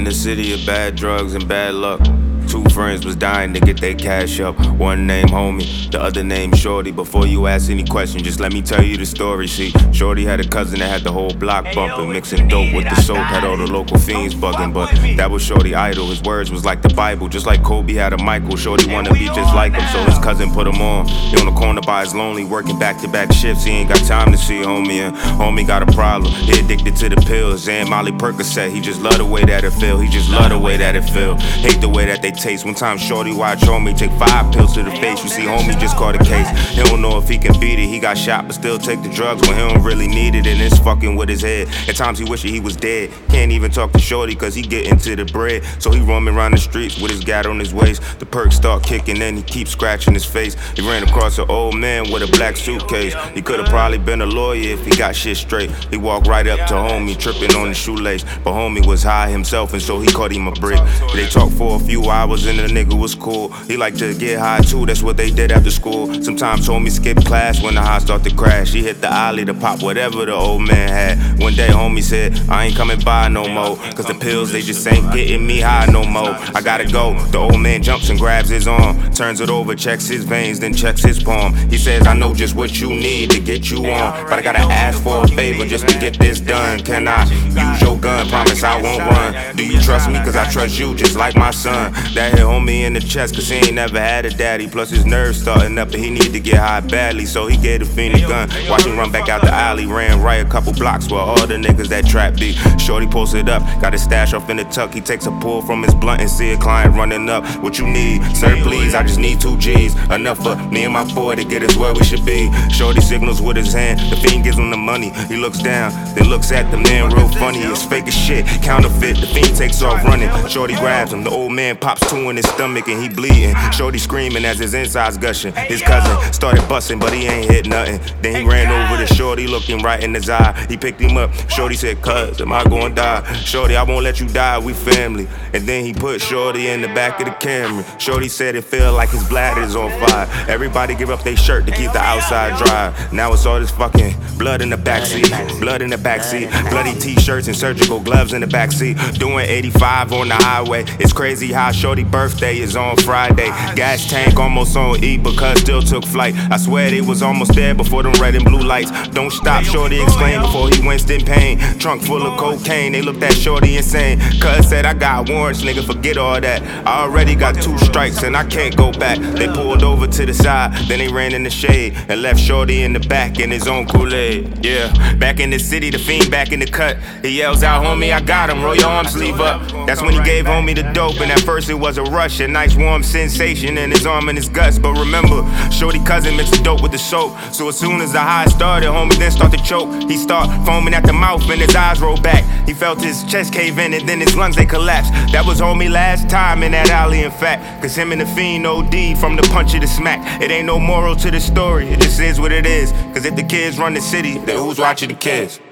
the city of bad drugs and bad luck. Two friends was dying to get their cash up. One named Homie, the other named Shorty. Before you ask any question, just let me tell you the story. See, Shorty had a cousin that had the whole block bumping, mixing dope with the soap, had all the local fiends bugging. But that was Shorty idol. His words was like the Bible, just like Kobe had a Michael. Shorty wanna be just like him, so his cousin put him on. He on the corner by his lonely, working back-to-back shifts. He ain't got time to see Homie, and Homie got a problem. He addicted to the pills and Molly Percocet. He just love the way that it feel. He just love the way that it feel. Hate the way that they taste. One time Shorty watch Homie take 5 pills to the face. You see Homie just caught a case. He don't know if he can beat it. He got shot but still take the drugs when he don't really need it. And it's fucking with his head. At times he wishing he was dead. Can't even talk to Shorty cause he get into the bread. So he roaming around the streets with his gat on his waist. The perks start kicking and he keeps scratching his face. He ran across an old man with a black suitcase. He could've probably been a lawyer if he got shit straight. He walked right up to Homie tripping on the shoelace. But Homie was high himself and so he caught him a brick. They talked for a few hours and the nigga was cool. He liked to get high too, that's what they did after school. Sometimes Homie skipped class when the high start to crash. He hit the alley to pop whatever the old man had. One day Homie said, I ain't coming by no more, cause the pills they just ain't getting me high no more. I gotta go. The old man jumps and grabs his arm, turns it over, checks his veins, then checks his palm. He says, I know just what you need to get you on, but I gotta ask for a favor just to get this done. Can I use your gun? Promise I won't run. Do you trust me? Cause I trust you just like my son. That hit Homie in the chest cause he ain't never had a daddy. Plus his nerves starting up and he need to get high badly. So he gave the fiend a gun. Watch him run back out the alley. Ran right a couple blocks where all the niggas that trap be. Shorty posted up, got his stash off in the tuck. He takes a pull from his blunt and see a client running up. What you need? Sir, please, I just need 2 G's. Enough for me and my boy to get us where we should be. Shorty signals with his hand. The fiend gives him the money. He looks down, then looks at the man real funny. It's fake as shit, counterfeit. The fiend takes off running. Shorty grabs him. The old man pops 2 in his stomach and he bleeding. Shorty screaming as his insides gushing. His cousin started busting, but he ain't hit nothing. Then he ran over to Shorty, looking right in his eye. He picked him up. Shorty said, cuz, am I gonna die? Shorty, I won't let you die, we family. And then he put Shorty in the back of the Camry. Shorty said it felt like his bladder's on fire. Everybody give up their shirt to keep the outside dry. Now it's all this fucking blood in the backseat. Blood in the backseat. Bloody t-shirts and surgical gloves in the backseat. Doing 85 on the highway. It's crazy how Shorty birthday is on Friday. Gas tank almost on E because still took flight. I swear they was almost there before them red and blue lights. Don't stop, Shorty exclaimed before he winced in pain. Trunk full of cocaine, they looked at Shorty insane. Cuz said, I got warrants, nigga, forget all that. I already got 2 strikes and I can't go back. They pulled over to the side, then they ran in the shade and left Shorty in the back in his own Kool-Aid. Yeah, back in the city, the fiend back in the cut. He yells out, homie, I got him, roll your arm sleeve up. That's when he gave homie the dope, and at first it was a rush, a nice warm sensation in his arm and his guts. But remember, Shorty cousin mixed the dope with the soap. So as soon as the high started, homie then start to choke. He start foaming at the mouth and his eyes roll back. He felt his chest cave in and then his lungs they collapsed. That was homie last time in that alley in fact. Cause him and the fiend OD'd from the punch of the smack. It ain't no moral to the story, it just is what it is. Cause if the kids run the city, then who's watching the kids?